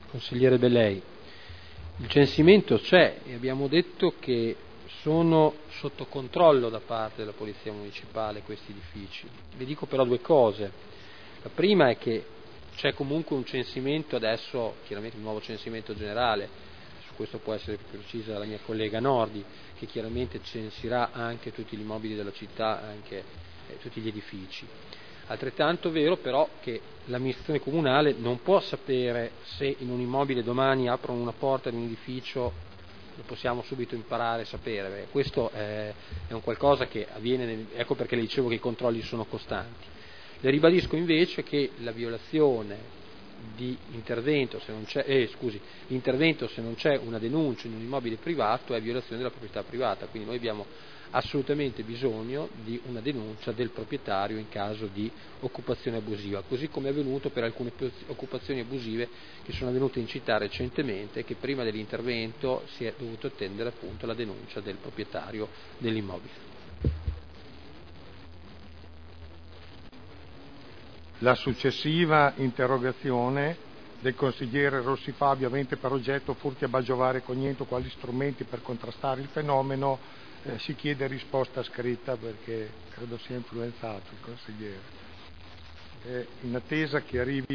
Consigliere Bellei, il censimento c'è e abbiamo detto che sono sotto controllo da parte della Polizia Municipale questi edifici. Vi dico però due cose. La prima è che c'è comunque un censimento adesso, chiaramente un nuovo censimento generale, su questo può essere più precisa la mia collega Nordi, che chiaramente censirà anche tutti gli immobili della città, anche tutti gli edifici. Altrettanto vero però che l'amministrazione comunale non può sapere se in un immobile domani aprono una porta di un edificio, lo possiamo subito imparare e sapere. Questo è un qualcosa che avviene, ecco perché le dicevo che i controlli sono costanti. Le ribadisco invece che la violazione di intervento, se non c'è, l'intervento se non c'è una denuncia in un immobile privato è violazione della proprietà privata, quindi noi abbiamo assolutamente bisogno di una denuncia del proprietario in caso di occupazione abusiva, così come è avvenuto per alcune occupazioni abusive che sono avvenute in città recentemente, che prima dell'intervento si è dovuto attendere appunto la denuncia del proprietario dell'immobile. La successiva interrogazione del consigliere Rossi Fabio, avente per oggetto furti a Baggiovare e Cognento quali strumenti per contrastare il fenomeno, si chiede risposta scritta perché credo sia influenzato il consigliere. In attesa che arrivi